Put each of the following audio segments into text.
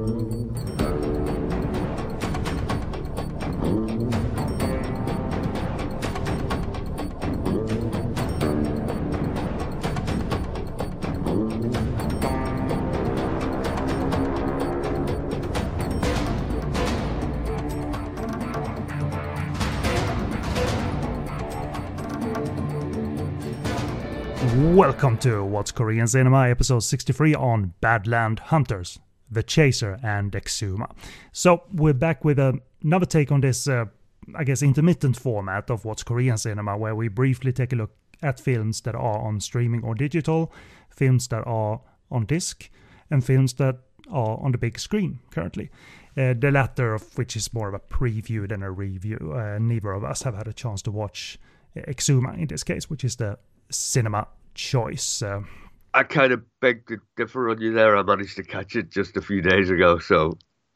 Welcome to What's Korean Cinema, episode 63 on Badland Hunters, The Chaser and Exuma. So we're back with another take on this, intermittent format of What's Korean Cinema, where we briefly take a look at films that are on streaming or digital, films that are on disc, and films that are on the big screen currently. The latter of which is more of a preview than a review. Neither of us have had a chance to watch Exuma in this case, which is the cinema choice. I kind of beg to differ on you there. I managed to catch it just a few days ago, so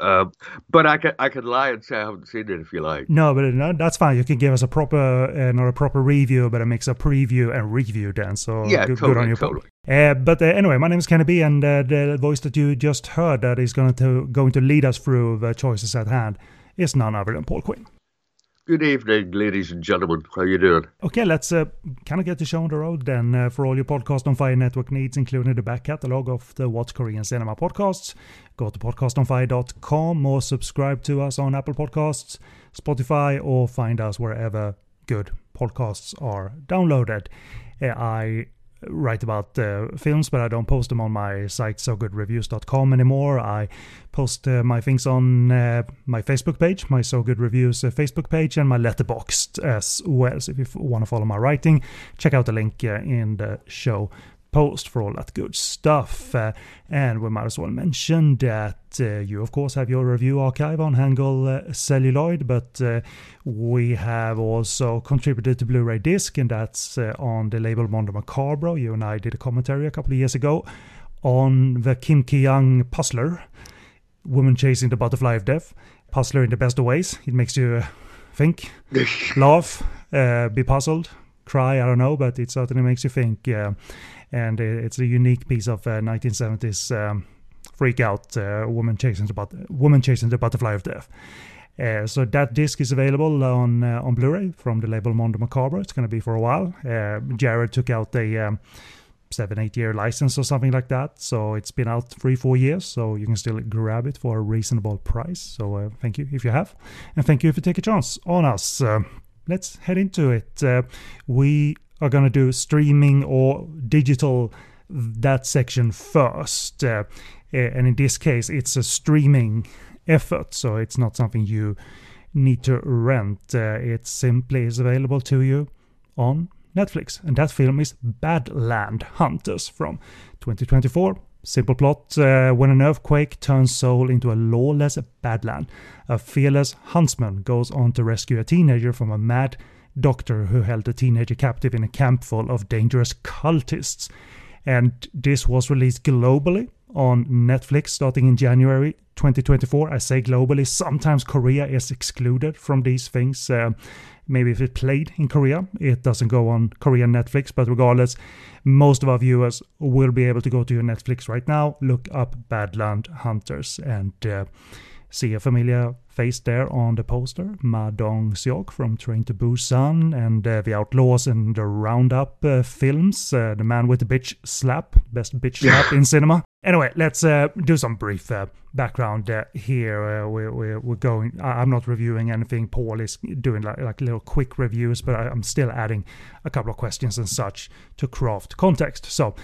but I can lie and say I haven't seen it if you like. No, but that's fine. You can give us a proper, not a proper review, but a mix of preview and review then. So yeah, good on you. Totally. But anyway, my name is Kenny B, and the voice that you just heard that is going to lead us through the choices at hand is none other than Paul Quinn. Good evening, ladies and gentlemen. How you doing? Okay, let's kind of get the show on the road then. For all your Podcast on Fire network needs, including the back catalogue of the What's Korean Cinema podcasts, go to podcastonfire.com or subscribe to us on Apple Podcasts, Spotify, or find us wherever good podcasts are downloaded. I write about films, but I don't post them on my site sogoodreviews.com anymore. I post my things on my Facebook page, my So Good Reviews Facebook page, and my Letterboxd as well. So if you want to follow my writing, check out the link in the show post for all that good stuff. And we might as well mention that you of course have your review archive on Hangul Celluloid, but we have also contributed to Blu-ray disc, and that's on the label Mondo Macabro. You and I did a commentary a couple of years ago on the Kim Ki-young Puzzler, Woman Chasing the Butterfly of Death. Puzzler in the best of ways. It makes you think, laugh, be puzzled, cry, I don't know, but it certainly makes you think. And it's a unique piece of 1970s freak out, woman chasing the butterfly of death. So that disc is available on Blu-ray from the label Mondo Macabro. It's going to be for a while. Jared took out a 7-8 year license or something like that, so it's been out 3-4 years, so you can still grab it for a reasonable price. So thank you if you have, and thank you if you take a chance on us. Let's head into it. We are going to do streaming or digital, that section first. And in this case, it's a streaming effort, so it's not something you need to rent. It simply is available to you on Netflix. And that film is Badland Hunters from 2024. Simple plot, when an earthquake turns Seoul into a lawless badland, a fearless huntsman goes on to rescue a teenager from a mad doctor who held the teenager captive in a camp full of dangerous cultists. And this was released globally on Netflix starting in January 2024. I say globally, sometimes Korea is excluded from these things. Maybe if it played in Korea, it doesn't go on Korean Netflix, but regardless, most of our viewers will be able to go to your Netflix right now, look up Badland Hunters, and see a familiar face there on the poster, Ma Dong-seok from Train to Busan and the Outlaws and the Roundup films, the man with the bitch slap, best bitch slap in cinema. Anyway, let's do some brief background here. We're going. I'm not reviewing anything. Paul is doing like little quick reviews, but I'm still adding a couple of questions and such to craft context. So,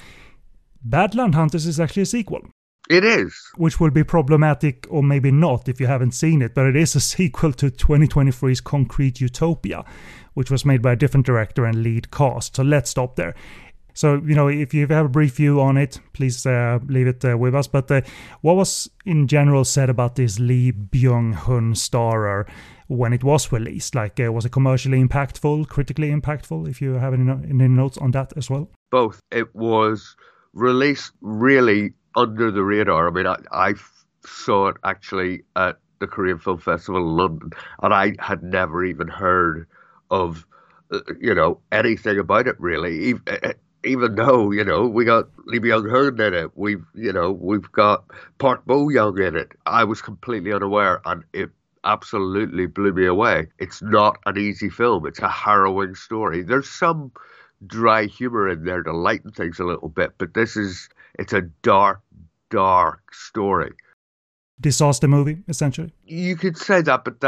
Badland Hunters is actually a sequel. It is. Which will be problematic, or maybe not, if you haven't seen it, but it is a sequel to 2023's Concrete Utopia, which was made by a different director and lead cast. So let's stop there. So, if you have a brief view on it, please leave it with us. But what was in general said about this Lee Byung-hun starer when it was released? Like, was it commercially impactful, critically impactful? If you have any notes on that as well? Both. It was released really under the radar. I mean, I saw it actually at the Korean Film Festival in London, and I had never even heard of, anything about it really. even though, we got Lee Byung-hun in it, we've got Park Bo-young in it. I was completely unaware, and it absolutely blew me away. It's not an easy film. It's a harrowing story. There's some dry humor in there to lighten things a little bit, but it's a dark, dark story. Disaster movie, essentially. You could say that, but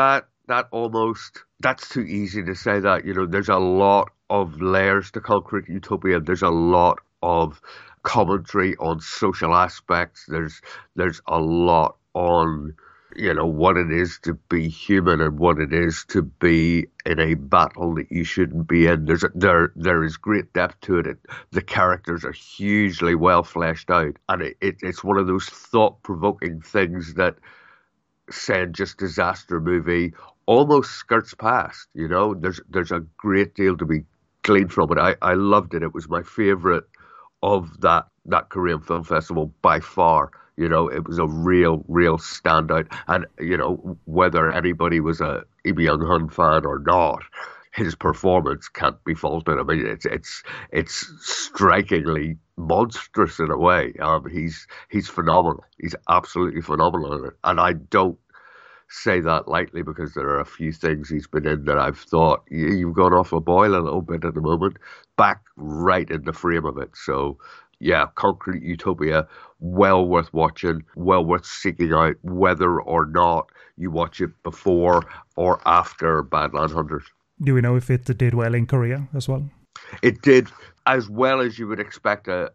that's too easy to say that. There's a lot of layers to Concrete Utopia. There's a lot of commentary on social aspects. There's a lot on what it is to be human and what it is to be in a battle that you shouldn't be in. There is great depth to it. The characters are hugely well fleshed out, and it's one of those thought-provoking things that, saying just disaster movie, almost skirts past. There's a great deal to be gleaned from it. I loved it. It was my favorite of that Korean Film Festival by far. It was a real standout. And, whether anybody was a Lee Byung-hun fan or not, his performance can't be faulted. I mean, it's strikingly monstrous in a way. He's phenomenal. He's absolutely phenomenal in it. And I don't say that lightly, because there are a few things he's been in that I've thought, you've gone off a boil a little bit at the moment, back right in the frame of it. So, yeah, Concrete Utopia, well worth watching, well worth seeking out, whether or not you watch it before or after Badland Hunters. Do we know if it did well in Korea as well? It did as well as you would expect a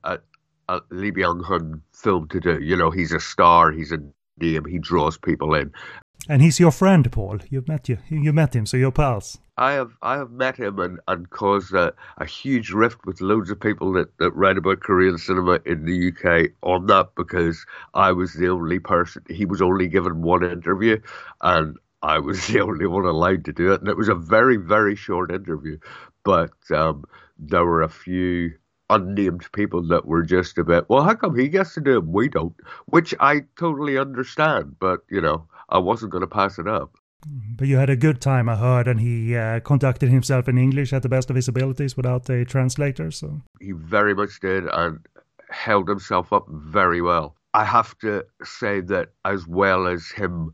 Lee Byung-hun film to do. He's a star, he's a name, he draws people in. And he's your friend, Paul. You met him, so you're pals. I have met him and caused a huge rift with loads of people that write about Korean cinema in the UK on that, because I was the only person. He was only given one interview, and I was the only one allowed to do it. And it was a very, very short interview. But there were a few unnamed people that were just a bit, well, how come he gets to do it, we don't? Which I totally understand, but, I wasn't going to pass it up. But you had a good time, I heard, and he conducted himself in English at the best of his abilities without a translator. So he very much did, and held himself up very well. I have to say that, as well as him,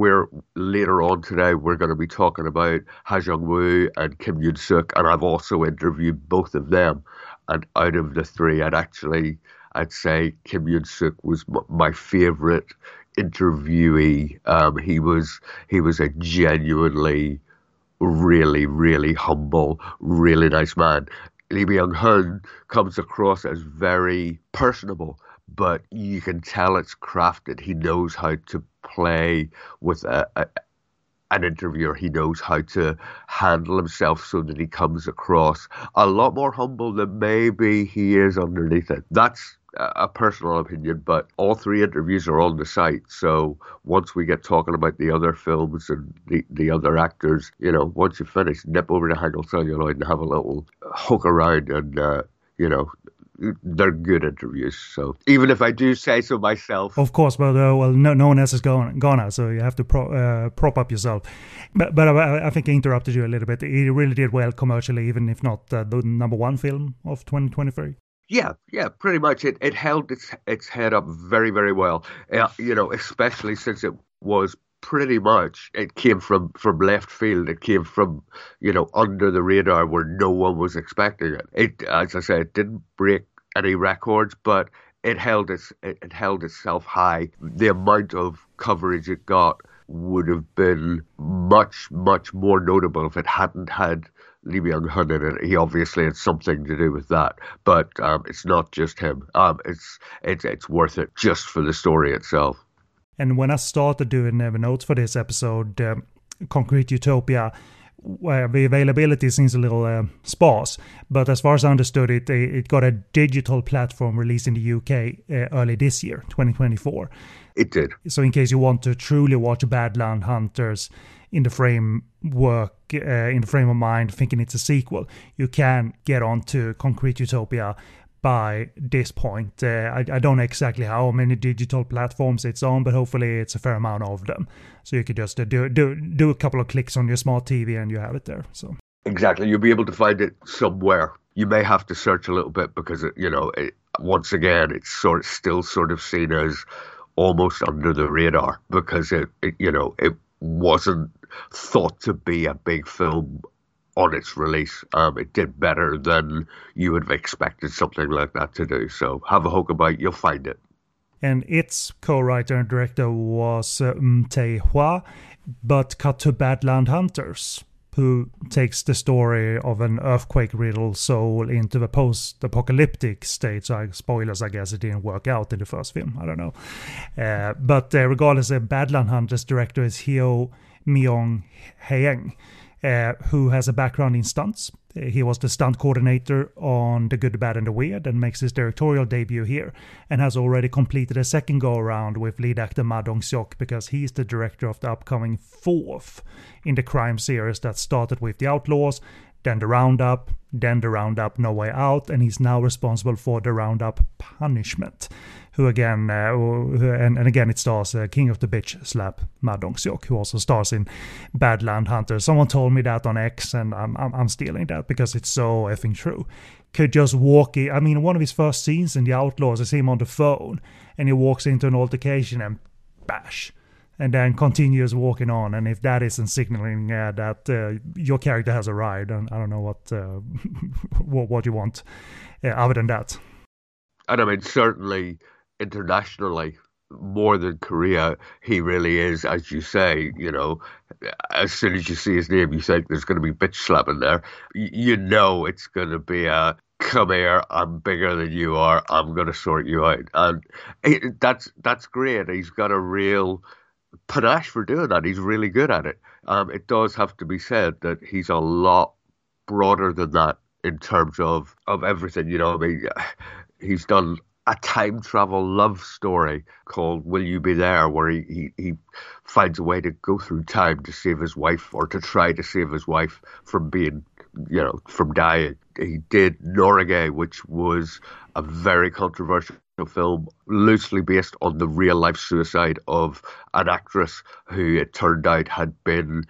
later on today, we're going to be talking about Ha Jung-woo and Kim Yoon-suk, and I've also interviewed both of them. And out of the three, I'd say Kim Yoon-suk was my favorite interviewee. He was a genuinely, really, really humble, really nice man. Lee Byung-hun comes across as very personable, but you can tell it's crafted. He knows how to play with an interviewer. He knows how to handle himself so that he comes across a lot more humble than maybe he is underneath it. That's a personal opinion, but all three interviews are on the site. So once we get talking about the other films and the other actors, once you finish, nip over to Hangul Celluloid and have a little hook around, and they're good interviews. So even if I do say so myself, of course, but no one else is gone now, so you have to prop up yourself. But I think I interrupted you a little bit. It really did well commercially, even if not the number one film of 2023. Yeah, pretty much. It held its head up very, very well. Especially since it was pretty much, it came from left field. It came from, under the radar where no one was expecting it. It, as I said, it didn't break any records, but it held itself high. The amount of coverage it got would have been much, much more notable if it hadn't had Lee Byung-hun in it. He obviously had something to do with that, but it's not just him. It's worth it just for the story itself. And when I started doing notes for this episode, Concrete Utopia, the availability seems a little sparse, but as far as I understood it, it got a digital platform released in the UK early this year, 2024. It did. So in case you want to truly watch Badland Hunters in the framework, in the frame of mind, thinking it's a sequel, you can get onto Concrete Utopia by this point. I don't know exactly how many digital platforms it's on, but hopefully it's a fair amount of them. So you could just do a couple of clicks on your smart TV and you have it there. So Exactly. You'll be able to find it somewhere. You may have to search a little bit because once again, it's still sort of seen as almost under the radar because it wasn't thought to be a big film on its release. It did better than you would have expected something like that to do. So have a hook about it, you'll find it. And its co-writer and director was Tae Hwa, but cut to Badland Hunters, who takes the story of an earthquake-riddled soul into the post-apocalyptic state. So, spoilers, I guess it didn't work out in the first film. I don't know. But regardless, Badland Hunters director is Hyo Myung Haeng, who has a background in stunts. He was the stunt coordinator on The Good, the Bad and the Weird and makes his directorial debut here, and has already completed a second go-around with lead actor Ma Dong-seok because he's the director of the upcoming fourth in the crime series that started with The Outlaws, then The Roundup, then The Roundup No Way Out, and he's now responsible for The Roundup Punishment, who again, and again it stars King of the Bitch slap Ma Dong-seok, who also stars in Badland Hunter. Someone told me that on X, and I'm stealing that because it's so effing true. Could just walk in. I mean, one of his first scenes in The Outlaws is him on the phone, and he walks into an altercation and bash, and then continues walking on. And if that isn't signaling that your character has arrived, I don't know what you want other than that. And I mean, certainly internationally, more than Korea, he really is, as you say, as soon as you see his name, you think there's going to be bitch slapping there. It's going to be a, come here, I'm bigger than you are, I'm going to sort you out. And that's great. He's got a real panache for doing that. He's really good at it. It does have to be said that he's a lot broader than that in terms of everything. I mean, he's done a time travel love story called Will You Be There, where he finds a way to go through time to save his wife, or to try to save his wife from being, from dying. He did Norage, which was a very controversial film, loosely based on the real life suicide of an actress who it turned out had been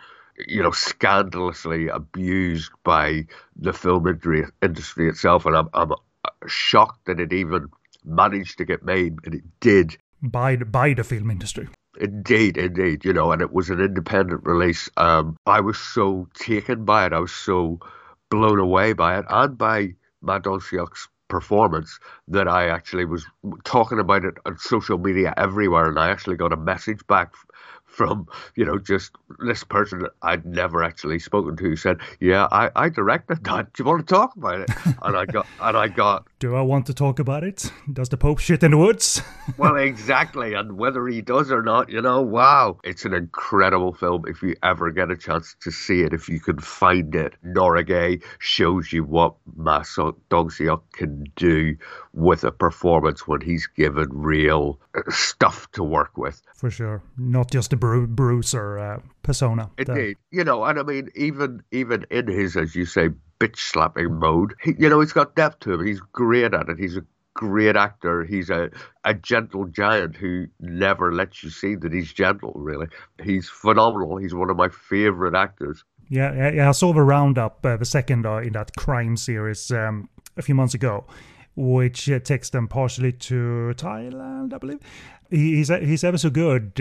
scandalously abused by the film industry itself. And I'm shocked that it even managed to get made, and it did. By the film industry. Indeed, and it was an independent release. I was so taken by it, I was so blown away by it, and by Ma Dong-seok's performance, that I actually was talking about it on social media everywhere, and I actually got a message back from, just this person that I'd never actually spoken to, who said, yeah, I directed that. Do you want to talk about it? And I got, do I want to talk about it? Does the Pope shit in the woods? Well, exactly. And whether he does or not, wow. It's an incredible film if you ever get a chance to see it, if you can find it. Norage shows you what Ma Dong-seok can do with a performance when he's given real stuff to work with. For sure. Not just the bruiser persona. Indeed. And I mean, even in his, as you say, bitch slapping mode, he's got depth to him. He's great at it. He's a great actor. He's a gentle giant who never lets you see that he's gentle, really. He's phenomenal. He's one of my favorite actors. Yeah, I saw The Roundup, the second in that crime series a few months ago, which takes them partially to Thailand, I believe. He's ever so good.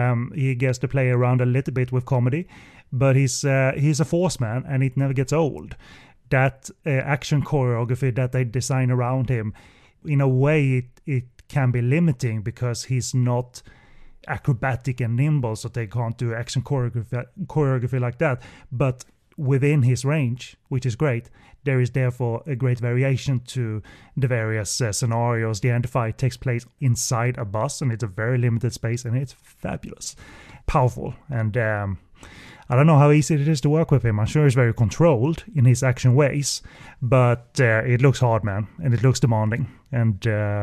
He gets to play around a little bit with comedy, but he's a force, man, and it never gets old. That action choreography that they design around him, in a way, it can be limiting because he's not acrobatic and nimble, so they can't do action choreography like that. But within his range, which is great, there is therefore a great variation to the various scenarios. The end fight takes place inside a bus, and it's a very limited space, and it's fabulous, powerful, and I don't know how easy it is to work with him. I'm sure he's very controlled in his action ways, but it looks hard, man, and it looks demanding. And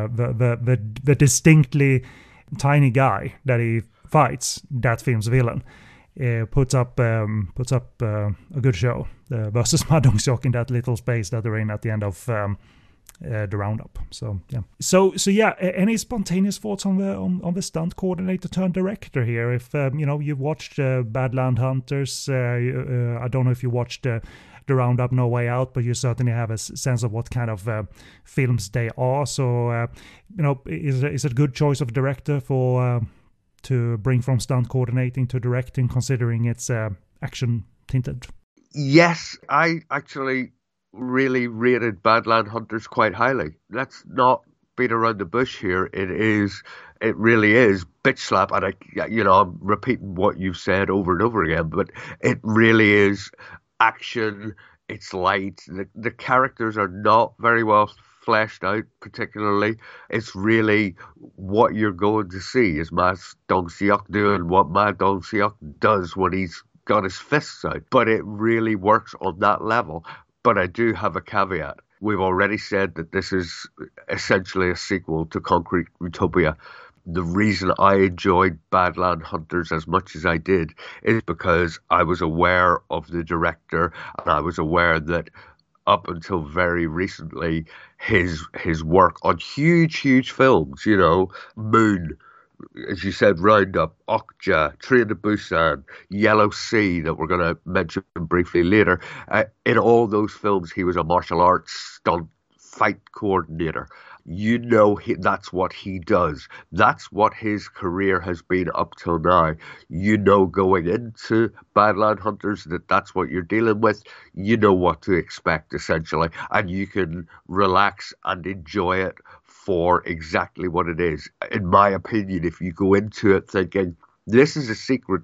the distinctly tiny guy that he fights, that film's villain, puts up a good show versus Ma Dong-seok in that little space that they're in at the end of the Roundup. So yeah. So yeah. Any spontaneous thoughts on the stunt coordinator turned director here? If you've watched Badland Hunters, I don't know if you watched The Roundup, No Way Out, but you certainly have a sense of what kind of films they are. So, is it a good choice of director for to bring from stunt coordinating to directing, considering it's action tinted? Yes, I actually really rated Badland Hunters quite highly. Let's not beat around the bush here. It really is bitch slap, and I'm repeating what you've said over and over again, but it really is action. It's light. The characters are not very well fleshed out, particularly. It's really what you're going to see is Ma Dong-seok doing what Ma Dong-seok does when he's got his fists out. But it really works on that level. But I do have a caveat. We've already said that this is essentially a sequel to Concrete Utopia. The reason I enjoyed Badland Hunters as much as I did is because I was aware of the director, and I was aware that up until very recently, his work on huge films, Moon, as you said, Roundup, Okja, Train to Busan, Yellow Sea, that we're going to mention briefly later. In all those films, he was a martial arts stunt fight coordinator. That's what he does. That's what his career has been up till now. Going into Badland Hunters that's what you're dealing with. You know what to expect, essentially. And you can relax and enjoy it for exactly what it is. In my opinion, if you go into it thinking, this is a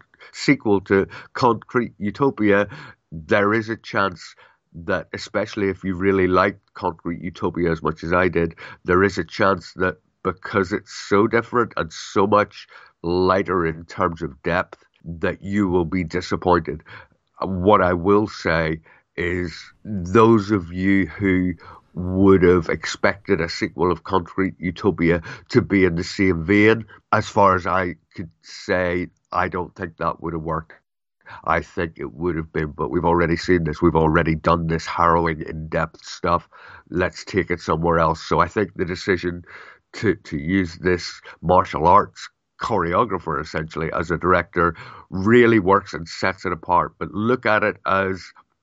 sequel to Concrete Utopia, there is a chance that, especially if you really liked Concrete Utopia as much as I did, there is a chance that because it's so different and so much lighter in terms of depth, that you will be disappointed. What I will say is those of you who would have expected a sequel of Concrete Utopia to be in the same vein, as far as I could say, I don't think that would have worked. I think it would have been, but we've already seen this. We've already done this harrowing, in-depth stuff. Let's take it somewhere else. So I think the decision to use this martial arts choreographer, essentially, as a director really works and sets it apart. But look at it as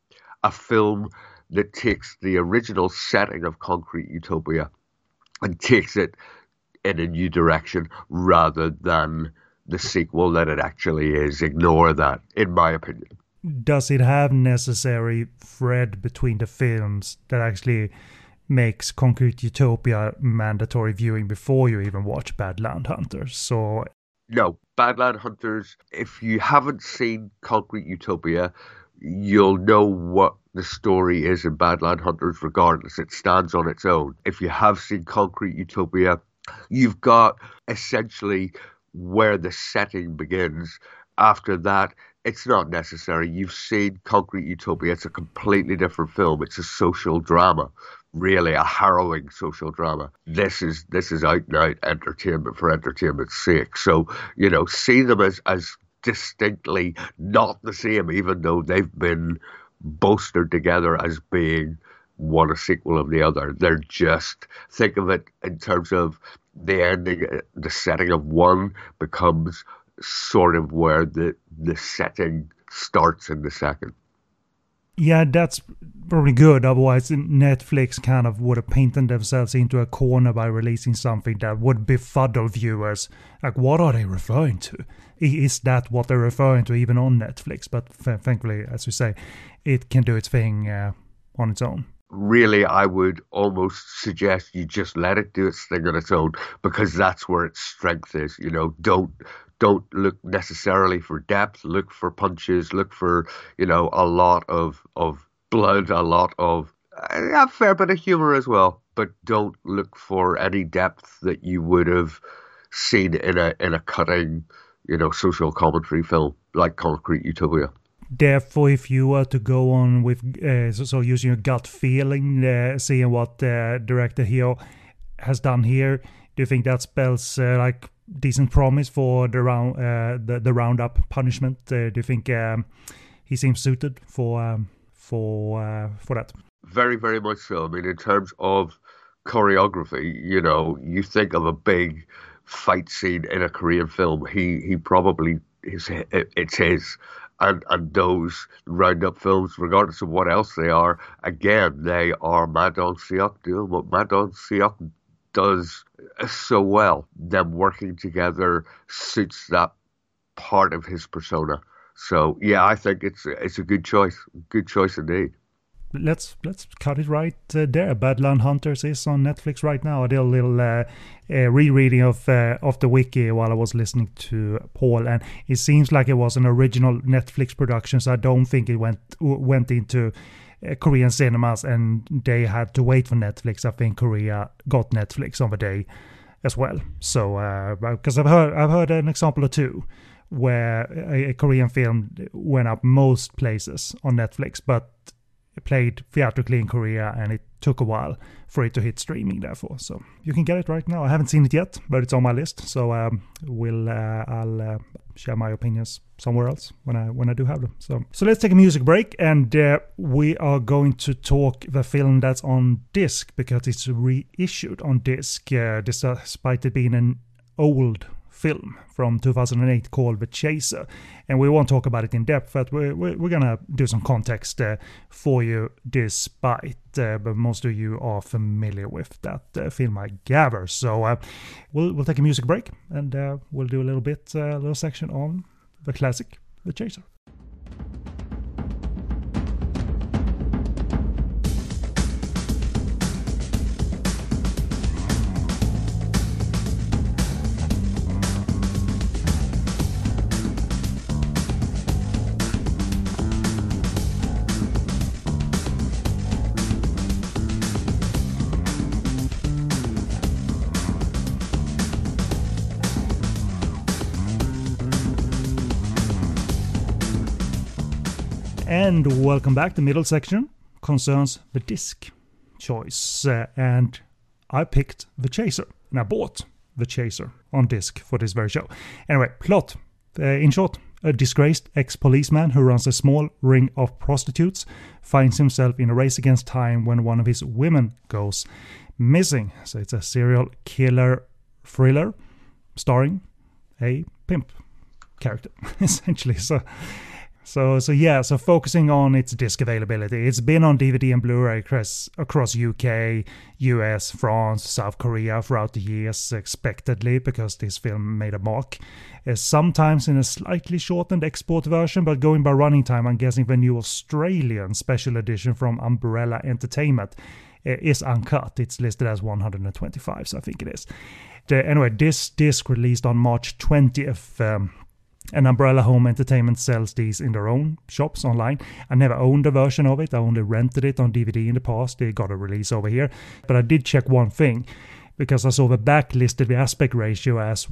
a film that takes the original setting of Concrete Utopia and takes it in a new direction rather than the sequel that it actually is. Ignore that, in my opinion. Does it have necessary thread between the films that actually makes Concrete Utopia mandatory viewing before you even watch Badland Hunters? So no, Badland Hunters, if you haven't seen Concrete Utopia, you'll know what the story is in Badland Hunters regardless. It stands on its own. If you have seen Concrete Utopia, you've got essentially where the setting begins. After that, it's not necessary. You've seen Concrete Utopia. It's a completely different film. It's a social drama, really a harrowing social drama. This is out and out entertainment for entertainment's sake. So, see them as distinctly not the same, even though they've been bolstered together as being one a sequel of the other. They're just, think of it in terms of the ending, the setting of one becomes sort of where the setting starts in the second. Yeah, that's probably good. Otherwise, Netflix kind of would have painted themselves into a corner by releasing something that would befuddle viewers. Like, what are they referring to? Is that what they're referring to even on Netflix? But thankfully, as you say, it can do its thing on its own. Really, I would almost suggest you just let it do its thing on its own, because that's where its strength is. Don't look necessarily for depth. Look for punches. Look for a lot of blood, a lot of a fair bit of humor as well. But don't look for any depth that you would have seen in a cutting, social commentary film like Concrete Utopia. Therefore, if you were to go on with so using your gut feeling, seeing what the director here has done here, do you think that spells like decent promise for the roundup punishment? Do you think he seems suited for that? Very, very much so. I mean, in terms of choreography, you think of a big fight scene in a Korean film. He probably it's his. and those roundup films, regardless of what else they are, again, they are Ma Dong-seok doing what Ma Dong-seok does so well. Them working together suits that part of his persona. So yeah, I think it's a good choice indeed. Let's cut it right there. Badland Hunters is on Netflix right now. I did a little rereading of the wiki while I was listening to Paul, and it seems like it was an original Netflix production. So I don't think it went into Korean cinemas and they had to wait for Netflix. I think Korea got Netflix on the day as well. So because I've heard an example or two where a Korean film went up most places on Netflix, but it played theatrically in Korea and it took a while for it to hit streaming, therefore. So you can get it right now. I haven't seen it yet, but it's on my list. So I'll share my opinions somewhere else when I do have them. So let's take a music break, and we are going to talk the film that's on disc because it's reissued on disc, despite it being an old film from 2008 called The Chaser, and we won't talk about it in depth, but we're gonna do some context for you despite but most of you are familiar with that film, I gather. So we'll take a music break, and we'll do a little section on the classic The Chaser. And welcome back. The middle section concerns the disc choice, and I picked The Chaser, and I bought The Chaser on disc for this very show. Anyway, plot. In short, a disgraced ex-policeman who runs a small ring of prostitutes finds himself in a race against time when one of his women goes missing. So it's a serial killer thriller starring a pimp character, essentially. So focusing on its disc availability, it's been on DVD and Blu-ray across UK, US, France, South Korea throughout the years, expectedly, because this film made a mark. Sometimes in a slightly shortened export version, but going by running time, I'm guessing the new Australian special edition from Umbrella Entertainment is uncut. It's listed as 125, so I think it is. Anyway, this disc released on March 20th. And Umbrella Home Entertainment sells these in their own shops online. I never owned a version of it. I only rented it on DVD in the past. They got a release over here. But I did check one thing, because I saw the back listed the aspect ratio as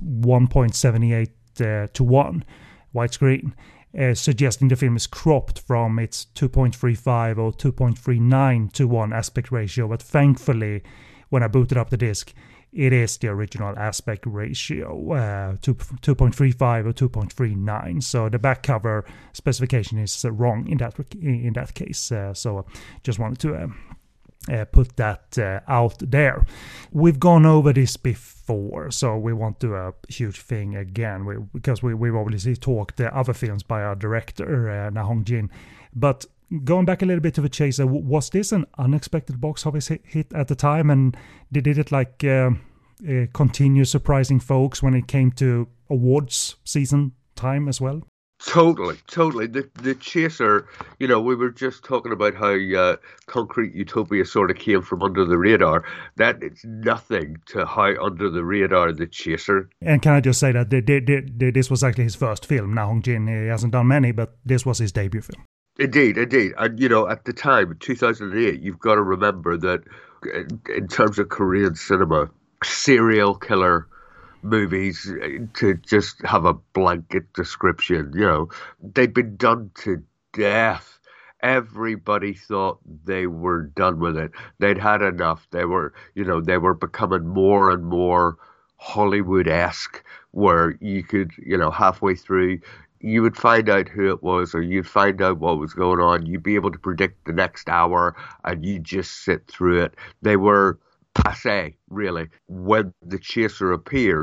1.78 to 1 widescreen, suggesting the film is cropped from its 2.35 or 2.39 to 1 aspect ratio. But thankfully, when I booted up the disc, it is the original aspect ratio, 2.35 or 2.39. So the back cover specification is wrong in that case. So just wanted to put that out there. We've gone over this before, so we won't do a huge thing again, because we've obviously talked other films by our director, Na Hong-jin. But going back a little bit to The Chaser, was this an unexpected box office hit at the time, and did it continue surprising folks when it came to awards season time as well? Totally. The Chaser, we were just talking about how Concrete Utopia sort of came from under the radar. That is nothing to how under the radar The Chaser. And can I just say that this was actually his first film. Na Hong-jin, he hasn't done many, but this was his debut film. Indeed. And, at the time, in 2008, you've got to remember that in terms of Korean cinema, serial killer movies, to just have a blanket description, they'd been done to death. Everybody thought they were done with it. They'd had enough. They were becoming more and more Hollywood-esque, where you could, halfway through, you would find out who it was, or you'd find out what was going on. You'd be able to predict the next hour, and you'd just sit through it. They were passé, really. When The Chaser appeared,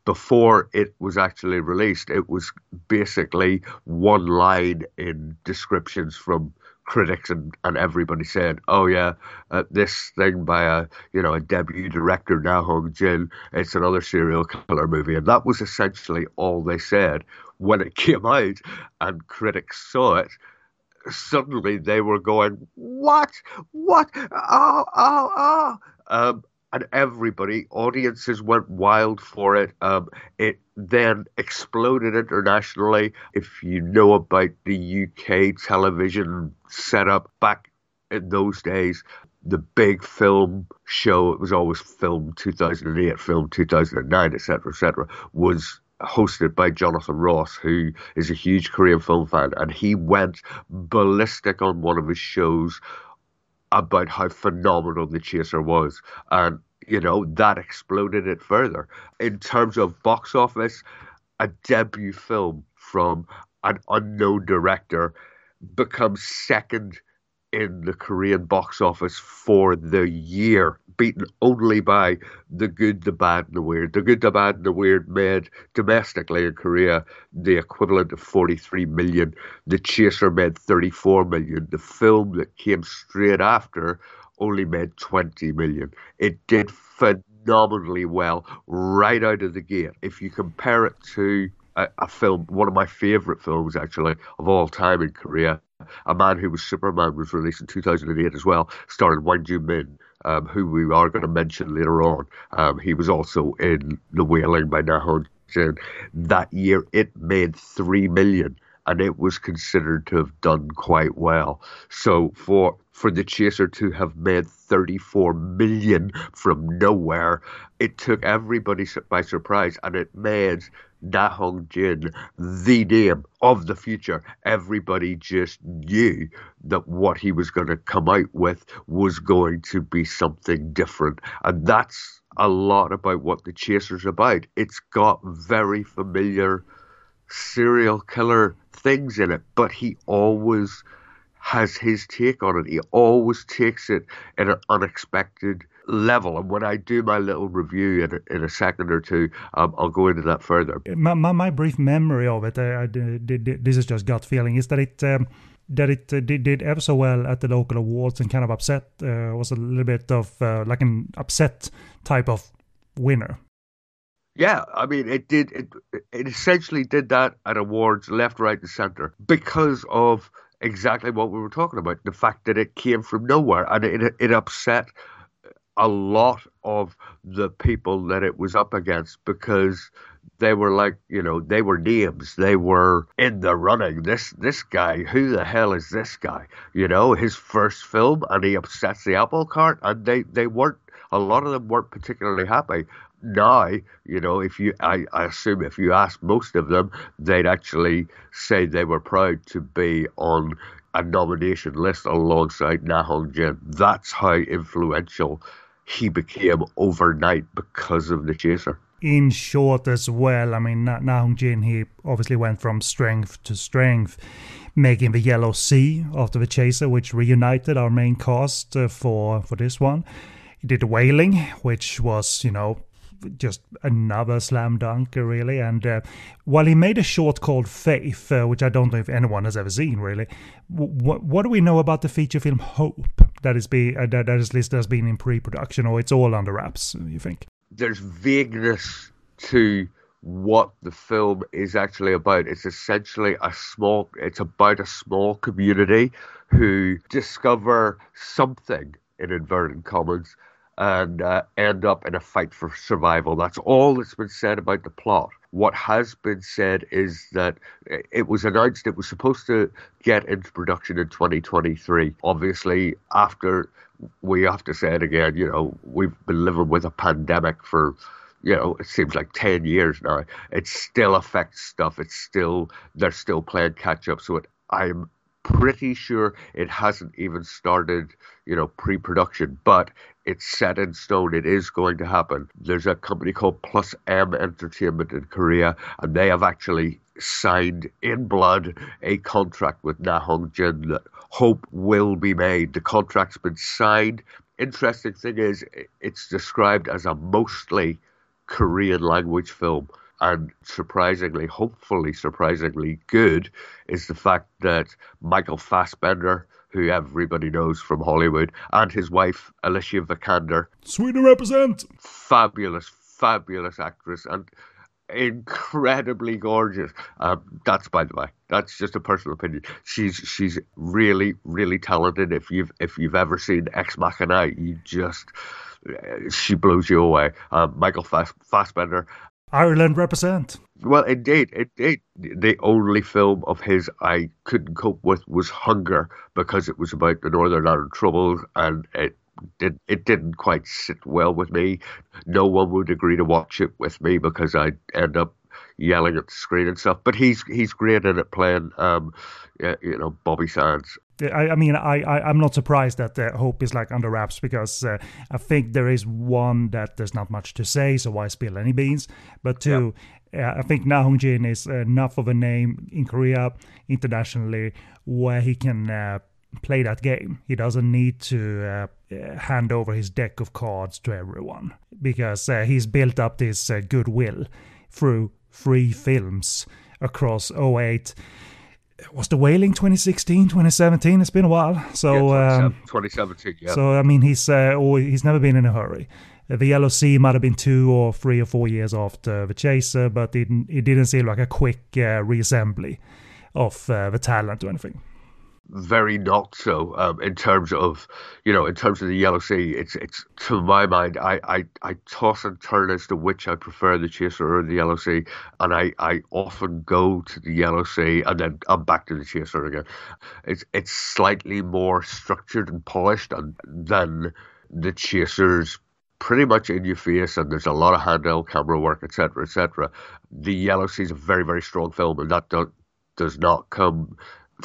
before it was actually released, it was basically one line in descriptions from critics, and everybody said, "Oh yeah, this thing by a debut director, Na Hong Jin, it's another serial killer movie," and that was essentially all they said. When it came out and critics saw it, suddenly they were going, "What? What? Oh, oh, oh!" And everybody, audiences went wild for it. It then exploded internationally. If you know about the UK television setup back in those days, the big film show, it was always Film 2008, Film 2009, etc., was hosted by Jonathan Ross, who is a huge Korean film fan, and he went ballistic on one of his shows about how phenomenal The Chaser was. And, that exploded it further. In terms of box office, a debut film from an unknown director becomes second in the Korean box office for the year, beaten only by The Good, the Bad, and the Weird. The Good, the Bad, and the Weird made domestically in Korea the equivalent of 43 million. The Chaser made 34 million. The film that came straight after only made 20 million. It did phenomenally well right out of the gate. If you compare it to a film, one of my favorite films actually of all time in Korea, A Man Who Was Superman, was released in 2008 as well, starring Wang Ju-min, who we are going to mention later on. He was also in The Wailing by Na Hong Jin. That year it made 3 million, and it was considered to have done quite well. So for The Chaser to have made 34 million from nowhere, it took everybody by surprise, and it made Na Hong Jin the name of the future. Everybody just knew that what he was going to come out with was going to be something different. And that's a lot about what The Chaser's about. It's got very familiar serial killer things in it, but he always has his take on it. He always takes it in an unexpected level. And when I do my little review in a second or two, I'll go into that further. My brief memory of it, this is just gut feeling, is that it did ever so well at the local awards and kind of upset, was a little bit of like an upset type of winner. Yeah, I mean, it did. It essentially did that at awards left, right, and centre because of exactly what we were talking about. The fact that it came from nowhere, and it upset a lot of the people that it was up against, because they were like, they were names. They were in the running. This guy, who the hell is this guy? His first film, and he upsets the apple cart, and they weren't. A lot of them weren't particularly happy. Now, I assume if you ask most of them, they'd actually say they were proud to be on a nomination list alongside Na Hong Jin. That's how influential he became overnight because of The Chaser. In short as well, I mean, Na Hong Jin, he obviously went from strength to strength, making The Yellow Sea after The Chaser, which reunited our main cast for this one. He did Wailing, which was, just another slam dunk, really. And while he made a short called Faith, which I don't know if anyone has ever seen, really, what do we know about the feature film Hope that is listed as being in pre-production, or it's all under wraps, you think? There's vagueness to what the film is actually about. It's essentially it's about a small community who discover something, in inverted commas, and end up in a fight for survival. That's all that's been said about the plot. What has been said is that it was announced it was supposed to get into production in 2023. Obviously, after, we have to say it again, we've been living with a pandemic for, it seems like 10 years now. It still affects stuff. They're still playing catch up. So I'm pretty sure it hasn't even started, pre-production, but it's set in stone. It is going to happen. There's a company called Plus M Entertainment in Korea, and they have actually signed in blood a contract with Na Hong Jin that Hope will be made. The contract's been signed. Interesting thing is, it's described as a mostly Korean language film. And surprisingly, hopefully surprisingly good, is the fact that Michael Fassbender, who everybody knows from Hollywood, and his wife, Alicia Vikander. Sweden represent! Fabulous, fabulous actress and incredibly gorgeous. That's, by the way, that's just a personal opinion. She's really, really talented. If you've ever seen Ex Machina, she blows you away. Michael Fassbender. Ireland represent. Well, indeed. The only film of his I couldn't cope with was Hunger, because it was about the Northern Ireland Troubles, and it didn't quite sit well with me. No one would agree to watch it with me because I'd end up yelling at the screen and stuff. But he's great in it, playing Bobby Sands. I'm not surprised that Hope is like under wraps, because I think there is one that there's not much to say, so why spill any beans? But two, I think Na Hong Jin is enough of a name in Korea internationally where he can play that game. He doesn't need to hand over his deck of cards to everyone, because he's built up this goodwill through 3 films across 2008. Was The Wailing 2016, 2017? It's been a while. So 2017, yeah. So, I mean, he's never been in a hurry. The Yellow Sea might have been 2 or 3 or 4 years after The Chaser, but it didn't seem like a quick reassembly of the talent or anything. Very not so. In terms of the Yellow Sea, it's to my mind, I toss and turn as to which I prefer, The Chaser or The Yellow Sea, and I often go to The Yellow Sea and then I'm back to The Chaser again. It's slightly more structured and polished than The Chaser's pretty much in your face, and there's a lot of handheld camera work, etc., etc. The Yellow Sea is a very, very strong film, and that does not come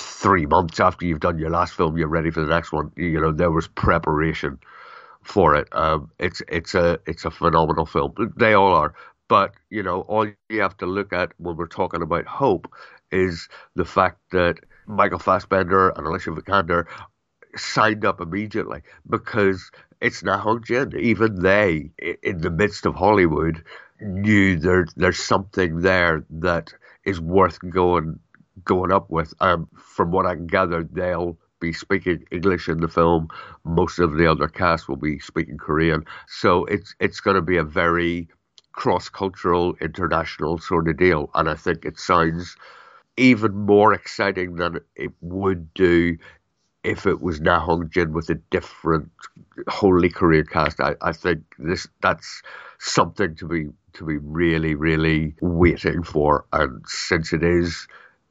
3 months after you've done your last film. You're ready for the next one. There was preparation for it. It's a phenomenal film. They all are. But all you have to look at when we're talking about Hope is the fact that Michael Fassbender and Alicia Vikander signed up immediately, because it's Na Hong Jin. Even they, in the midst of Hollywood, knew there's something there that is worth going up with. From what I can gather, they'll be speaking English in the film. Most of the other cast will be speaking Korean. So it's going to be a very cross-cultural, international sort of deal. And I think it sounds even more exciting than it would do if it was Na Hong Jin with a different, wholly Korean cast. I think that's something to be really, really waiting for. And since it is,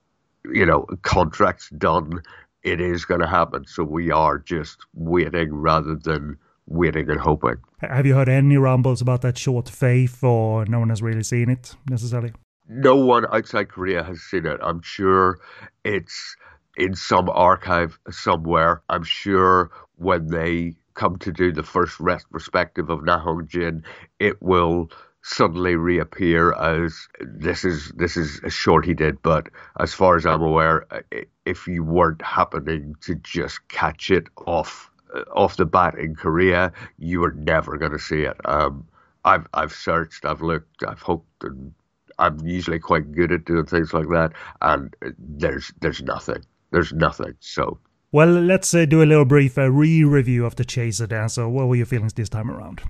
contracts done, it is going to happen. So we are just waiting rather than waiting and hoping. Have you heard any rumbles about that short Faith, or no one has really seen it necessarily? No one outside Korea has seen it. I'm sure it's in some archive somewhere. I'm sure when they come to do the first retrospective of Na Hong Jin, it will suddenly reappear as this is a short he did. But as far as I'm aware, if you weren't happening to just catch it off the bat in Korea, you were never going to see it. I've searched, I've looked, I've hoped, and I'm usually quite good at doing things like that, and there's nothing. There's nothing. So, well, let's do a little brief re-review of The Chaser then. So what were your feelings this time around?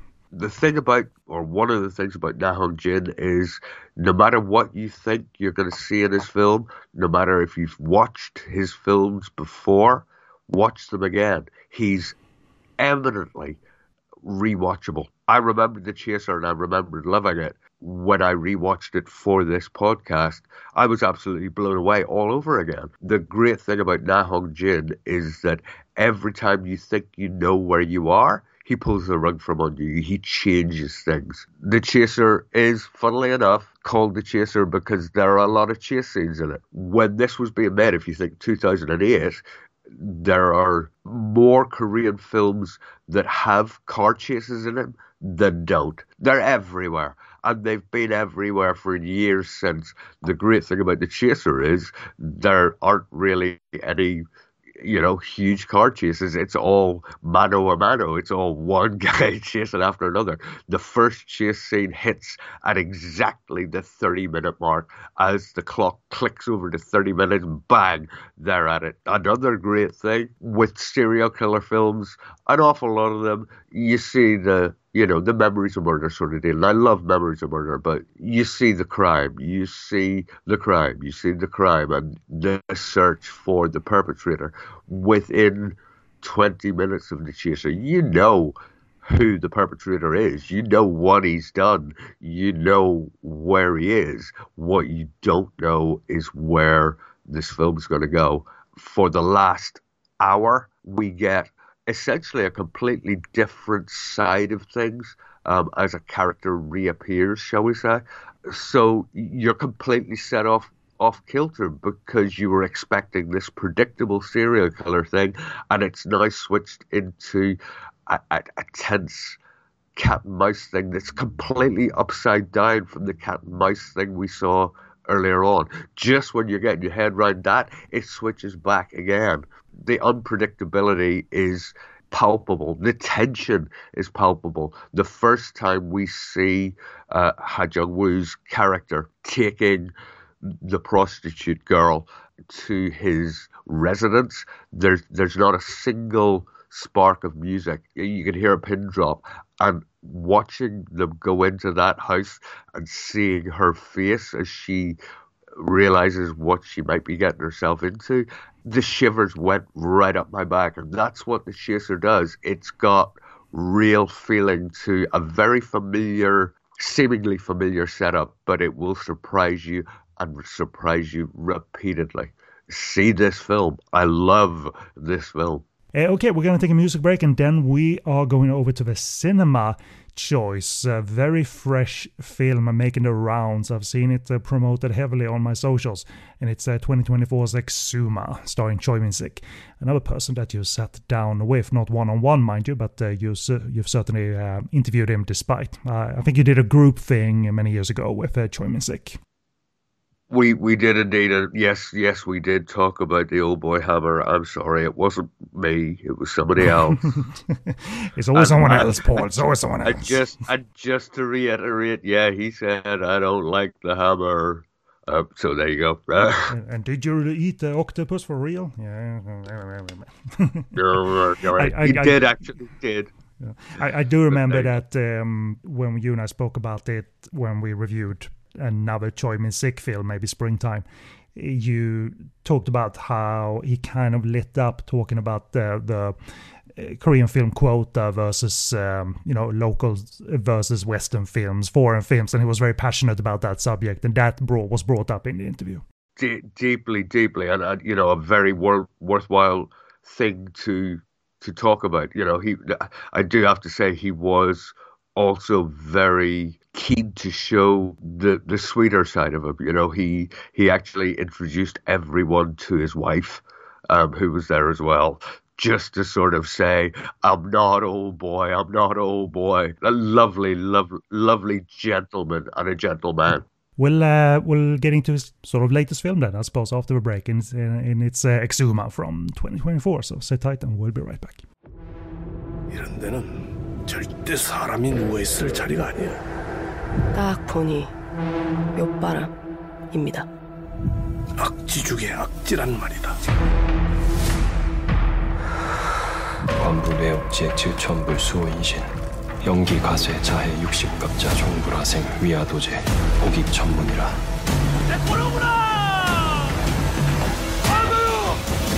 One of the things about Na Hong Jin is, no matter what you think you're going to see in his film, no matter if you've watched his films before, watch them again. He's eminently rewatchable. I remembered The Chaser and I remembered loving it. When I rewatched it for this podcast, I was absolutely blown away all over again. The great thing about Na Hong Jin is that every time you think you know where you are, he pulls the rug from under you. He changes things. The Chaser is, funnily enough, called The Chaser because there are a lot of chase scenes in it. When this was being made, if you think 2008, there are more Korean films that have car chases in them than don't. They're everywhere. And they've been everywhere for years since. The great thing about The Chaser is there aren't really any huge car chases. It's all mano a mano. It's all one guy chasing after another. The first chase scene hits at exactly the 30-minute mark. As the clock clicks over to 30 minutes, bang, they're at it. Another great thing with serial killer films, an awful lot of them, you see the Memories of Murder sort of deal. And I love Memories of Murder, but you see the crime, you see the crime, and the search for the perpetrator. Within 20 minutes of the chase, you know who the perpetrator is. You know what he's done. You know where he is. What you don't know is where this film's going to go. For the last hour, we get essentially a completely different side of things as a character reappears, shall we say. So you're completely set off kilter because you were expecting this predictable serial killer thing, and it's now switched into a tense cat and mouse thing that's completely upside down from the cat and mouse thing we saw earlier on. Just when you're getting your head around that, it switches back again. The unpredictability is palpable. The tension is palpable. The first time we see Ha Jung-woo's character taking the prostitute girl to his residence, there's not a single spark of music. You can hear a pin drop, and watching them go into that house and seeing her face as she realizes what she might be getting herself into, the shivers went right up my back. And that's what The Chaser does. It's got real feeling to a very familiar, seemingly familiar setup, but it will surprise you and surprise you repeatedly. See this film. I love this film. Okay, we're going to take a music break, and then we are going over to the cinema choice. A very fresh film making the rounds. I've seen it promoted heavily on my socials, and it's 2024's Exuma, starring Choi Min-sik, another person that you sat down with, not one-on-one, mind you, but you've certainly interviewed him despite. I think you did a group thing many years ago with Choi Min-sik. We did indeed. Yes, we did talk about the Old Boy Hammer. I'm sorry, it wasn't me. It was somebody else. It's always someone else, Paul. It's always someone else. Just to reiterate, yeah, he said, I don't like the hammer. So there you go. And did you eat the octopus for real? Yeah. He did. I do remember that when you and I spoke about it, when we reviewed another Choi Min-sik film, maybe Springtime, you talked about how he kind of lit up talking about the Korean film quota versus local versus Western films, foreign films, and he was very passionate about that subject, and that was brought up in the interview. Deeply, and a very worthwhile thing to talk about. I do have to say he was also very keen to show the sweeter side of him. He actually introduced everyone to his wife, who was there as well, just to sort of say, I'm not old boy. A lovely gentleman and a gentleman. We'll get into his sort of latest film then, I suppose, after the break, and it's Exuma from 2024. So sit tight and we'll be right back. 이런 데는 절대 사람이 누워있을 자리가 아니야. 딱 보니 묘바람입니다. 악지 중에 악지란 말이다. 관불의 업지의 질천불 수호인신 연기 가세 자해 60갑자 종불화생 위아도제 복익 전문이라. 내 꼬르구나! 아가요!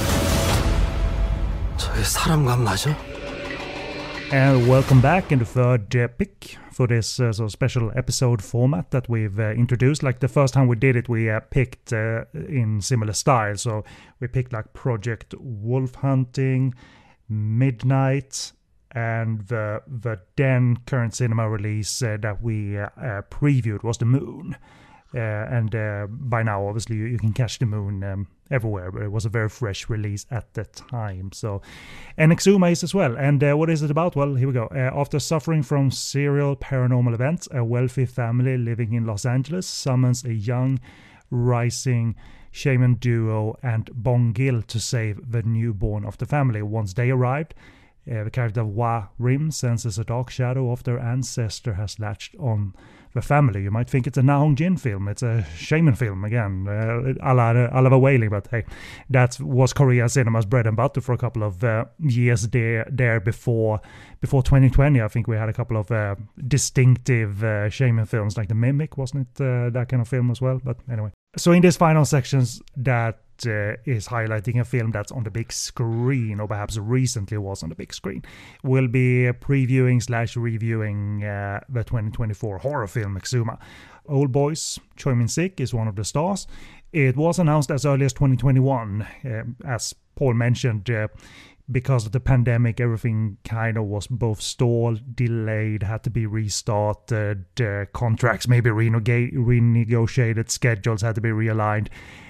저게 사람과 맞아? And welcome back in the third pick for this sort of special episode format that we've introduced. Like the first time we did it, we picked in similar style. So we picked like Project Wolf Hunting, Midnight, and the then current cinema release that we previewed was The Moon. And by now, obviously, you can catch The Moon everywhere, but it was a very fresh release at the time. So, and Exuma is as well. And what is it about? Well, here we go. After suffering from serial paranormal events, a wealthy family living in Los Angeles summons a young, rising shaman duo and Bong Gil to save the newborn of the family. Once they arrived, the character Wa Rim senses a dark shadow of their ancestor has latched on the family. You might think it's a Na Hong Jin film. It's a shaman film again, a la the Wailing, but hey, that was Korean cinema's bread and butter for a couple of years there before 2020. I think we had a couple of distinctive shaman films, like The Mimic, wasn't it that kind of film as well? But anyway. So in these final sections, that is highlighting a film that's on the big screen, or perhaps recently was on the big screen. We'll be previewing/reviewing the 2024 horror film Exuma. Old Boys, Choi Min-sik is one of the stars. It was announced as early as 2021, as Paul mentioned. Because of the pandemic, everything kind of was both stalled, delayed, had to be restarted, contracts maybe renegotiated, schedules had to be realigned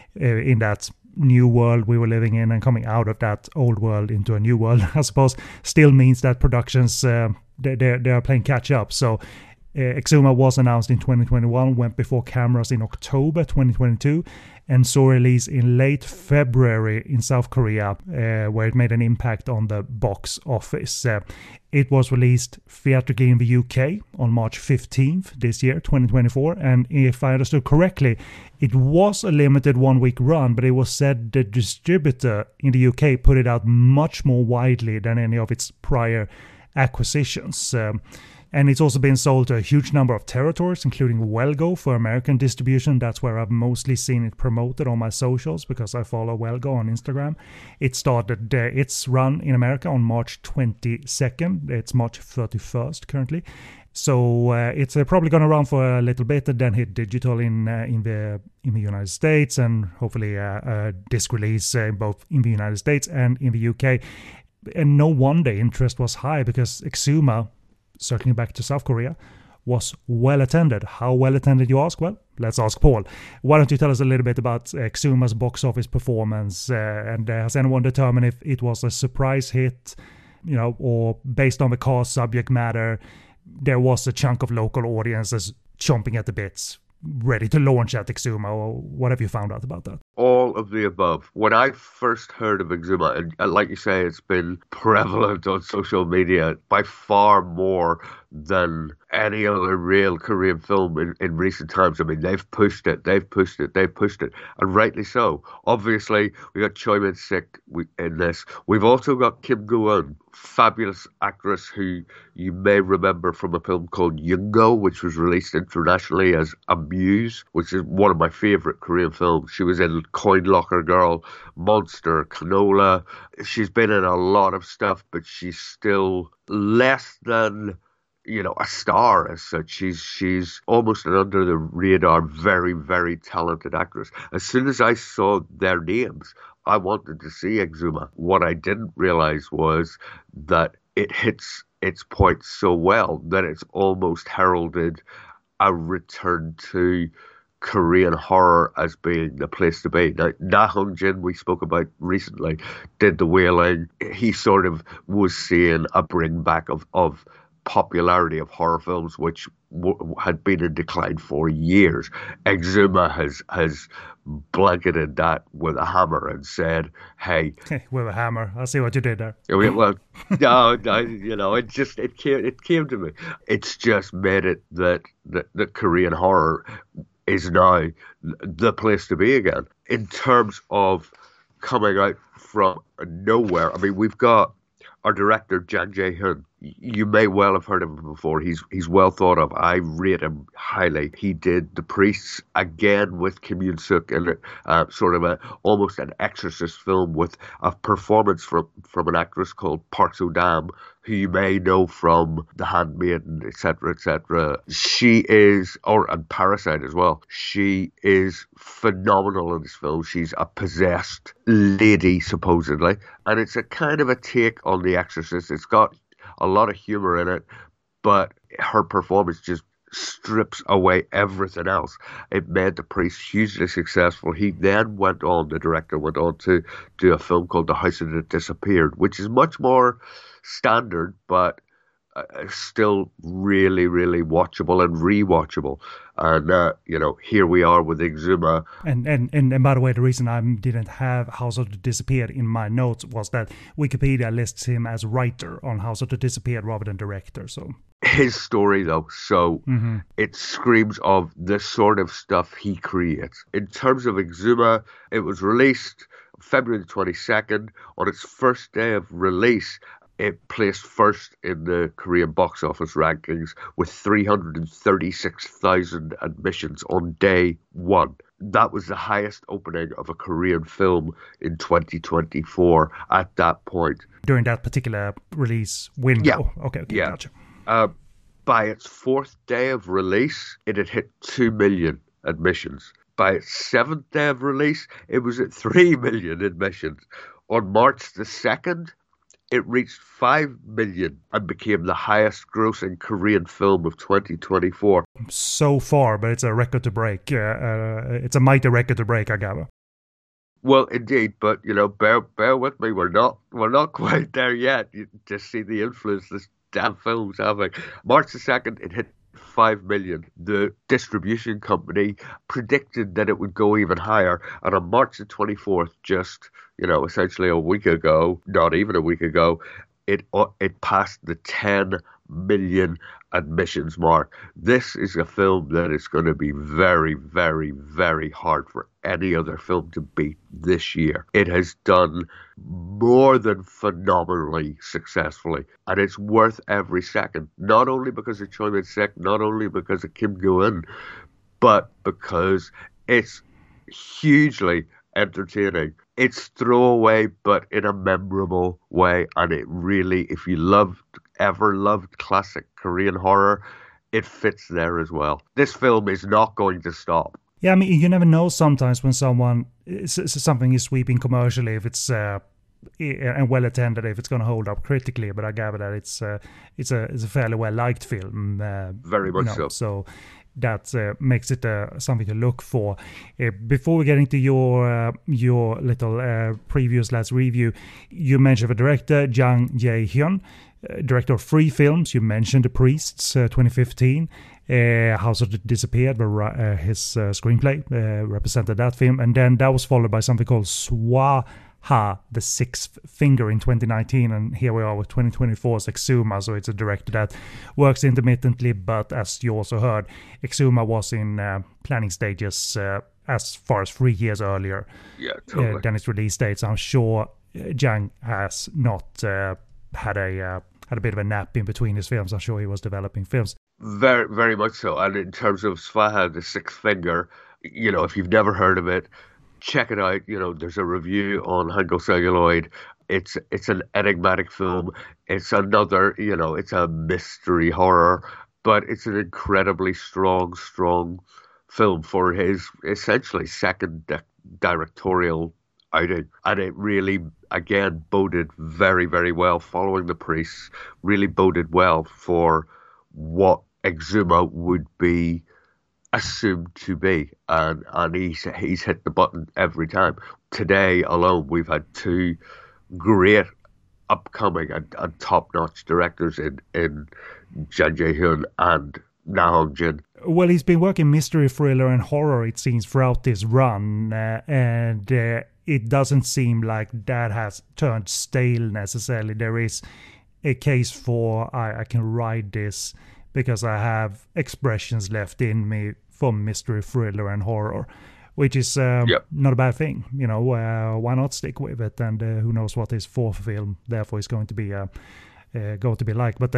in that new world we were living in, and coming out of that old world into a new world, I suppose, still means that productions, they are playing catch up. So Exuma was announced in 2021, went before cameras in October 2022, and saw release in late February in South Korea, where it made an impact on the box office. It was released theatrically in the UK on March 15th this year, 2024, and if I understood correctly, it was a limited one-week run, but it was said the distributor in the UK put it out much more widely than any of its prior acquisitions. And it's also been sold to a huge number of territories, including Wellgo for American distribution. That's where I've mostly seen it promoted on my socials, because I follow Wellgo on Instagram. It started its run in America on March 22nd. It's March 31st currently. So it's probably going to run for a little bit and then hit digital in the United States, and hopefully a disc release both in the United States and in the UK. And no wonder interest was high, because Exuma, circling back to South Korea, was well attended. How well attended, you ask? Well, let's ask Paul. Why don't you tell us a little bit about Exuma's box office performance, and has anyone determined if it was a surprise hit, or based on the cast, subject matter, there was a chunk of local audiences chomping at the bits, ready to launch at Exuma, or what have you found out about that? All of the above. When I first heard of Exuma, and like you say, it's been prevalent on social media by far more than any other real Korean film in recent times. I mean, they've pushed it, and rightly so. Obviously, we got Choi Min-sik in this. We've also got Kim Go-eun, fabulous actress who you may remember from a film called Yoongo, which was released internationally as Amuse, which is one of my favorite Korean films. She was in Coin Locker Girl, Monster, Canola. She's been in a lot of stuff, but she's still less than a star as such. She's almost an under the radar, very, very talented actress. As soon as I saw their names, I wanted to see Exuma. What I didn't realize was that it hits its point so well that it's almost heralded a return to Korean horror as being the place to be. Now, Na Hong Jin, we spoke about recently, did The Wailing. He sort of was seeing a bring back of popularity of horror films, which had been in decline for years. Exuma has blanketed that with a hammer and said, "Hey, with a hammer, I see what you did there." Well, no, it came to me. It's just made it that Korean horror is now the place to be again in terms of coming out from nowhere. I mean, we've got our director, Jang Jae-hyun. You may well have heard of him before. He's well thought of. I rate him highly. He did The Priests again with Kim Yoon-suk in sort of almost an exorcist film with a performance from an actress called Park So-dam, who you may know from The Handmaiden, etc., etc. She is, and Parasite as well. She is phenomenal in this film. She's a possessed lady, supposedly, and it's a kind of a take on The Exorcist. It's got a lot of humor in it, but her performance just strips away everything else. It made The Priest hugely successful. He then the director went on to do a film called The House That Disappeared, which is much more standard, but still really, really watchable and rewatchable. And here we are with Exuma. And by the way, the reason I didn't have House of the Disappeared in my notes was that Wikipedia lists him as writer on House of the Disappeared rather than director. So his story, though, so it screams of the sort of stuff he creates. In terms of Exuma, it was released February the 22nd. On its first day of release, it placed first in the Korean box office rankings with 336,000 admissions on day one. That was the highest opening of a Korean film in 2024 at that point. During that particular release window? Yeah. Okay, yeah. Gotcha. By its fourth day of release, it had hit 2 million admissions. By its seventh day of release, it was at 3 million admissions. On March the 2nd, it reached 5 million and became the highest grossing Korean film of 2024. So far, but it's a record to break. It's a mighty record to break, I gather. Well, indeed, but bear with me. We're not quite there yet. You just see the influence this damn film's having. March the 2nd, it hit 5 million. The distribution company predicted that it would go even higher, and on March the 24th, just essentially a week ago, not even a week ago, it passed the 10 million admissions mark. This is a film that is going to be very, very, very hard for any other film to beat this year. It has done more than phenomenally successfully, and it's worth every second, not only because of Choi Min-sik, not only because of Kim Go-eun, but because it's hugely entertaining. It's throwaway, but in a memorable way, and it really, if you ever loved classic Korean horror, it fits there as well. This film is not going to stop. Yeah, I mean, you never know sometimes when something is sweeping commercially, if it's and well attended, if it's going to hold up critically. But I gather that it's a fairly well liked film. Very much so. So that makes it something to look for. Before we get into your little previous review, you mentioned the director Jang Jae-hyun, director of 3 films. You mentioned The Priests, 2015. House of the Disappeared, where his screenplay represented that film, and then that was followed by something called Swaha, The Sixth Finger, in 2019, and here we are with 2024's Exuma. So it's a director that works intermittently, but as you also heard, Exuma was in planning stages as far as 3 years earlier than its release date. So I'm sure Jang has not had a bit of a nap in between his films. I'm sure he was developing films. Very, very much so. And in terms of Swaha, The Sixth Finger, if you've never heard of it, check it out. There's a review on Hangul Celluloid. It's an enigmatic film. It's another, it's a mystery horror, but it's an incredibly strong film for his essentially second directorial outing. And it really, again, boded very, very well following The Priests, really boded well for what Exuma would be assumed to be, and he's hit the button every time. Today alone, we've had 2 great upcoming and top-notch directors in Jang Jae-hyun and Na Hong-jin. Well, he's been working mystery, thriller, and horror, it seems, throughout this run, and it doesn't seem like that has turned stale necessarily. There is a case for I can ride this because I have expressions left in me from mystery, thriller, and horror, which is not a bad thing. Why not stick with it? And who knows what his 4th film therefore is going to be like. But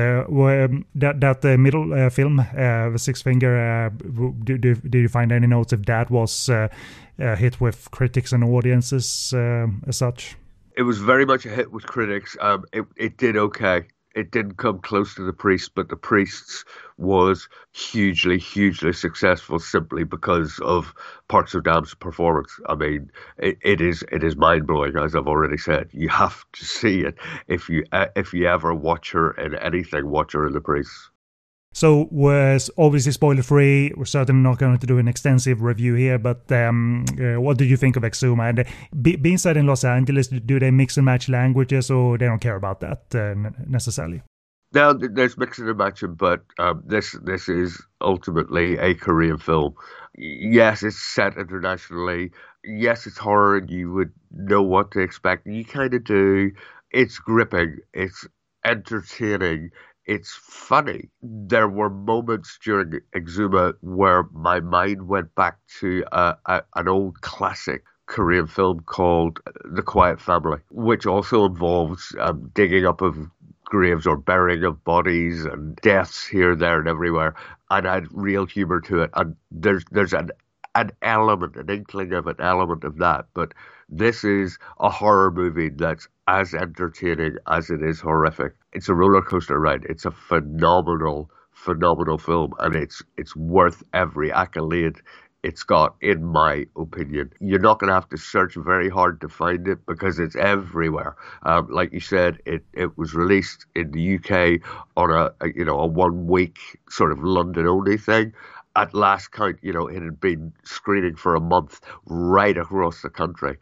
that middle film, The Sixth Finger, did you find any notes if that was hit with critics and audiences as such? It was very much a hit with critics. It did okay. It didn't come close to The Priests, but The Priests was hugely, hugely successful simply because of Park Seo-dam's performance. I mean, it is mind-blowing, as I've already said. You have to see it. If you ever watch her in anything, watch her in The Priests. So, was obviously spoiler-free. We're certainly not going to do an extensive review here, but what did you think of Exuma? And being set in Los Angeles, do they mix and match languages, or they don't care about that necessarily? Now, there's mixing and matching, but this is ultimately a Korean film. Yes, it's set internationally. Yes, it's horror, and you would know what to expect. You kind of do. It's gripping. It's entertaining. It's funny. There were moments during Exuma where my mind went back to an old classic Korean film called The Quiet Family, which also involves digging up of graves or burying of bodies and deaths here, there, and everywhere, and had real humor to it. And there's an element, an inkling of an element of that. But this is a horror movie that's as entertaining as it is horrific. It's a roller coaster ride. It's a phenomenal film, and it's worth every accolade it's got, in my opinion. You're not going to have to search very hard to find it because it's everywhere. Like you said, it was released in the UK on a 1 week sort of London only thing. At last count, it had been screening for a month right across the country,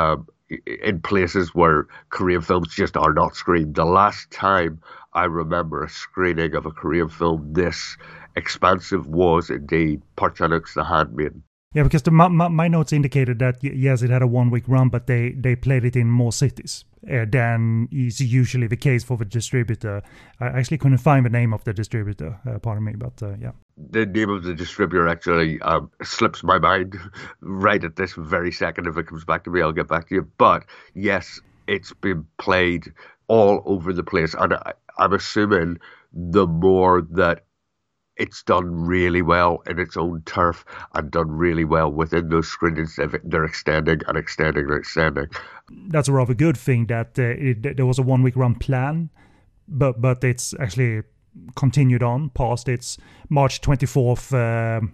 in places where Korean films just are not screened. The last time I remember a screening of a Korean film this expansive was indeed Park Chan-wook's The Handmaiden. Yeah, because my notes indicated that, yes, it had a 1 week run, but they played it in more cities than is usually the case for the distributor. I actually couldn't find the name of the distributor, pardon me, but yeah. The name of the distributor actually slips my mind right at this very second. If it comes back to me, I'll get back to you. But yes, it's been played all over the place. And I'm assuming the more that it's done really well in its own turf and done really well within those screenings, they're extending and extending and extending. That's a rather good thing that there was a 1 week run plan, but it's actually continued on past its March 24th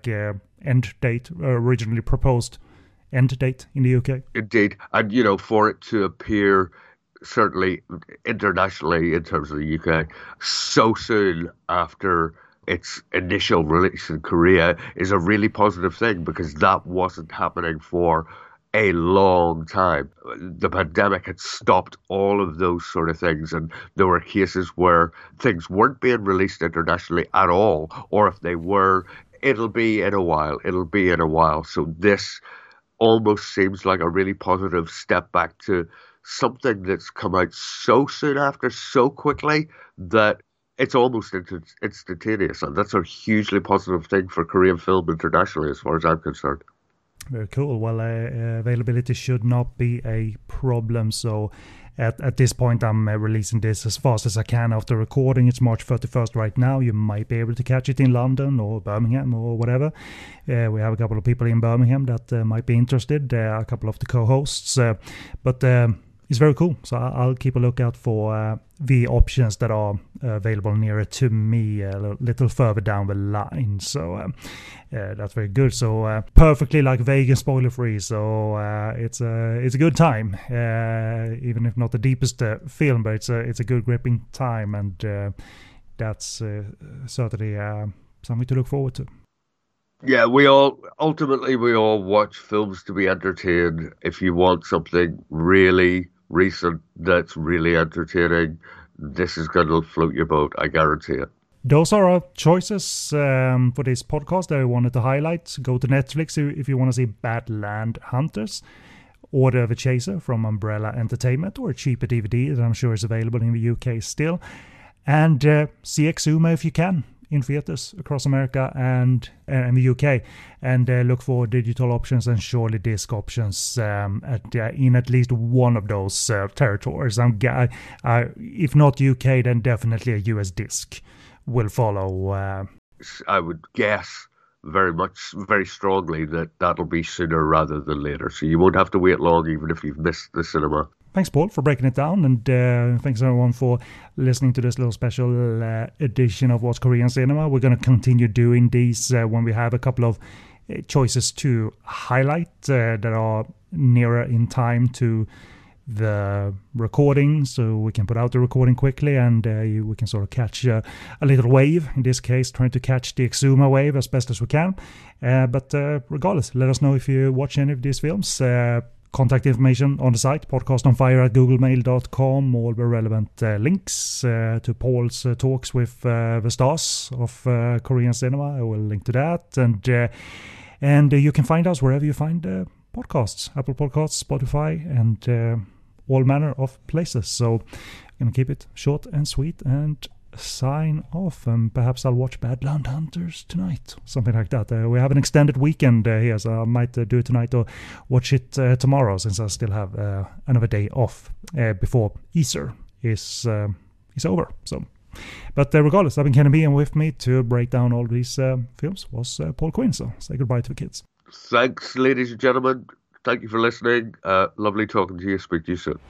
end date, originally proposed end date in the UK. Indeed. And, for it to appear certainly internationally in terms of the UK so soon after its initial release in Korea is a really positive thing, because that wasn't happening for a long time. The pandemic had stopped all of those sort of things, and there were cases where things weren't being released internationally at all, or if they were, it'll be in a while. So this almost seems like a really positive step back to something that's come out so soon after, so quickly, that it's almost instantaneous, and that's a hugely positive thing for Korean film internationally, as far as I'm concerned. Very cool. Well, availability should not be a problem. So at this point, I'm releasing this as fast as I can after recording. It's March 31st right now. You might be able to catch it in London or Birmingham or whatever. We have a couple of people in Birmingham that might be interested. A couple of the co-hosts. But it's very cool. So I'll keep a lookout for the options that are available nearer to me, a little further down the line. So that's very good. So perfectly like vegan, spoiler free. So it's a good time, even if not the deepest film, but it's a good gripping time, and that's certainly something to look forward to. Yeah, we all watch films to be entertained. If you want something really recent that's really entertaining, this is going to float your boat, I guarantee it. Those are our choices for this podcast that I wanted to highlight. Go to Netflix if you want to see Badland Hunters, order The Chaser from Umbrella Entertainment, or a cheaper DVD that I'm sure is available in the UK still, and see Exuma if you can in theaters across America and the UK, and look for digital options and surely disc options in at least one of those territories. If not UK, then definitely a US disc will follow. I would guess very strongly that that'll be sooner rather than later, so you won't have to wait long even if you've missed the cinema. Thanks, Paul, for breaking it down, and thanks everyone for listening to this little special edition of What's Korean Cinema. We're going to continue doing these when we have a couple of choices to highlight that are nearer in time to the recording, so we can put out the recording quickly, and we can sort of catch a little wave, in this case trying to catch the Exuma wave as best as we can. But regardless, let us know if you watch any of these films. contact information on the site, podcastonfire@googlemail.com. All the relevant links to Paul's talks with the stars of Korean cinema. I will link to that. And you can find us wherever you find podcasts, Apple Podcasts, Spotify, and all manner of places. So I'm going to keep it short and sweet and sign off, and perhaps I'll watch Badland Hunters tonight, something like that. We have an extended weekend here, so I might do it tonight or watch it tomorrow, since I still have another day off before Easter is over. So, but regardless, I've been Kenny B, and with me to break down all these films was Paul Quinn. So say goodbye to the kids. Thanks, ladies and gentlemen. Thank you for listening. Lovely talking to you. Speak to you soon.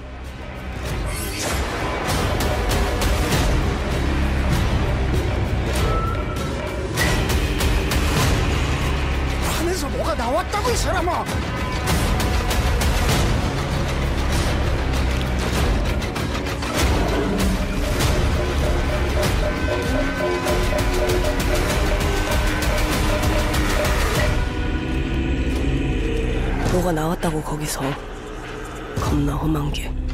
뭐가 나왔다고 이 사람아. 뭐가 나왔다고 거기서. 겁나 험한 게.